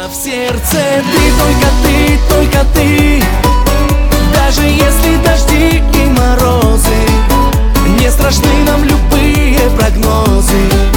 в сердце только ты. Даже если дожди и морозы, не страшны нам любые прогнозы.